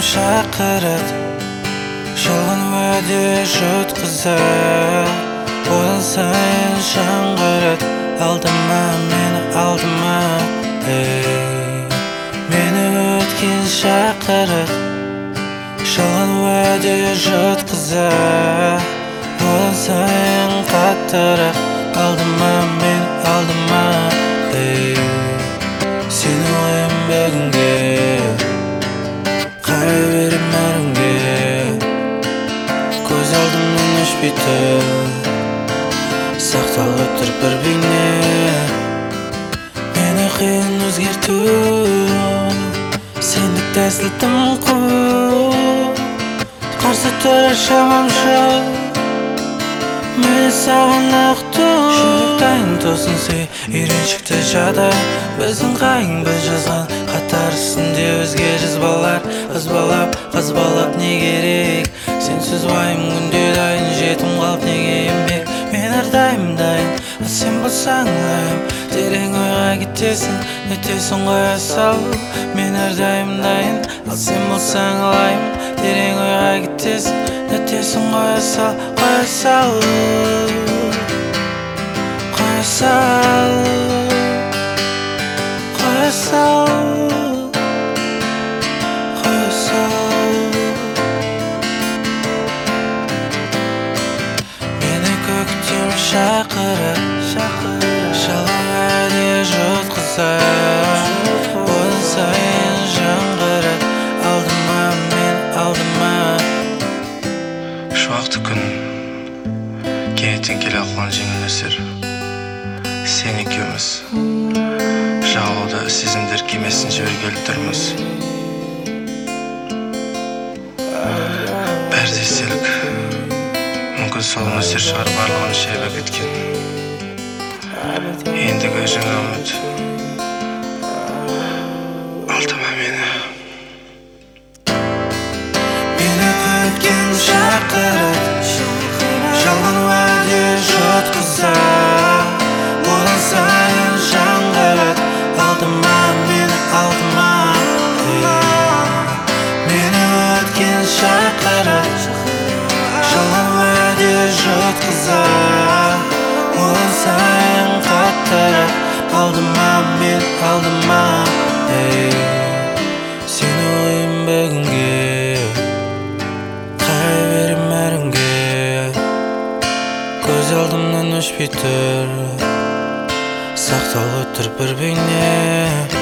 шақырат, жалған уәде жұтқызар. Одан сайын жаңғырат, алдыма мені, алдыма. Мені өткен шақырат, жалған уәде жұтқызар. Одан сайын қаттырақ, алдыма мен, алдыма. Сені ойым бүгінге, қарай берем әріңге. Көз алдымнан өшпейді, сақталып тұр бір бейне. Мені қиын өзгерту, сендік тәсіл тым қу. Қарсы тұрар шамам жоқ, мені саған ақту. Жүректайын тосын сүй, үйреншікті жада. Біздің қайың біз жазған қатар үстінде өзге жазбалар. Қызбалап не керек, сенсіз уайым күнде дайын. Жетім қалып неге еңбек, мен әрдайым дайын. Ал сен болсаң лайым, терең ойға кетесің, өтесің қоя сал. Мен әрдайым дайын, ал сен болсаң лайым, терең ойға кетесің, өтесің қоя сал. Қоя сал, қоя сал, қоя сал, қоя сал. Мені көктем шақырат, жалған уәде жұтқызар. Одан сайын жаңғырат, алдыма мен, алдыма. Шуақты күн, кенеттен келе қалған жеңіл әсер. Сен екеуміз жағалауда сезімдер кемесін жібергелі тұрмыз. Бәрі де естелік, мүмкін сол нөсер шығар барлығын шайып кеткен. Ендігі жаңа үміт, алдыма мені. Мені көктем шақырат, жалған уәде жұтқызар. Одан сайын жаңғырат, алдыма мені, алдыма. Мені өткен шақырат, жалған уәде жұтқызар. Одан сайын қаттырақ, алдыма мен, алдыма. Сені ойым бүгінге, қарай берем әріңге. Көз алдымнан өшпей тұр, сақталып тұр бір бейне.